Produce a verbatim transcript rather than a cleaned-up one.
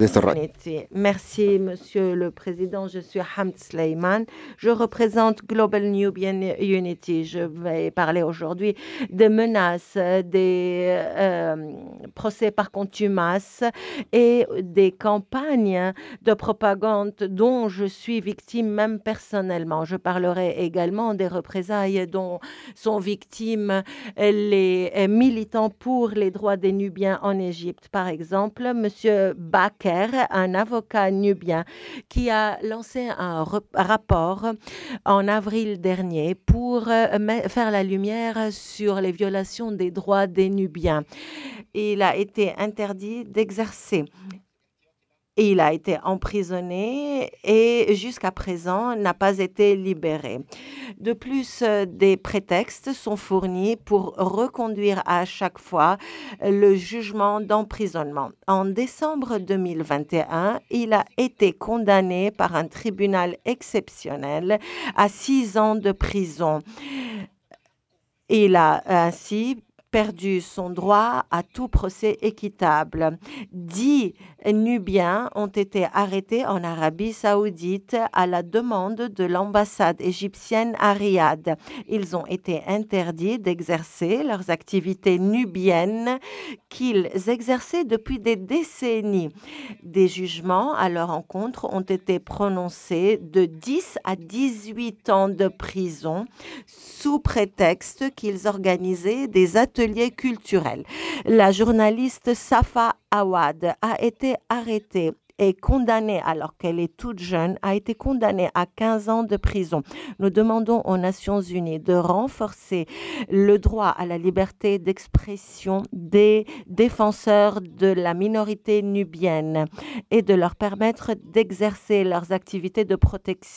سيادة الرئيس. Humanity. Merci, Monsieur le Président. Je suis Hamd Sleiman. Je représente Global Nubian Unity. Je vais parler aujourd'hui des menaces, des euh, procès par contumace et des campagnes de propagande dont je suis victime même personnellement. Je parlerai également des représailles dont sont victimes les militants pour les droits des Nubiens en Égypte. Par exemple, Monsieur Baker, un avocat nubien, qui a lancé un rapport en avril dernier pour faire la lumière sur les violations des droits des Nubiens. Il a été interdit d'exercer. Il a été emprisonné et jusqu'à présent n'a pas été libéré. De plus, des prétextes sont fournis pour reconduire à chaque fois le jugement d'emprisonnement. En décembre deux mille vingt et un, il a été condamné par un tribunal exceptionnel à six ans de prison. Il a ainsi perdu son droit à tout procès équitable. Dix Nubiens ont été arrêtés en Arabie Saoudite à la demande de l'ambassade égyptienne à Riyad. Ils ont été interdits d'exercer leurs activités nubiennes qu'ils exerçaient depuis des décennies. Des jugements à leur encontre ont été prononcés de dix à dix-huit ans de prison sous prétexte qu'ils organisaient des ateliers culturels. La journaliste Safa Awad a été arrêtée et condamnée, alors qu'elle est toute jeune, a été condamnée à quinze ans de prison. Nous demandons aux Nations Unies de renforcer le droit à la liberté d'expression des défenseurs de la minorité nubienne et de leur permettre d'exercer leurs activités de protection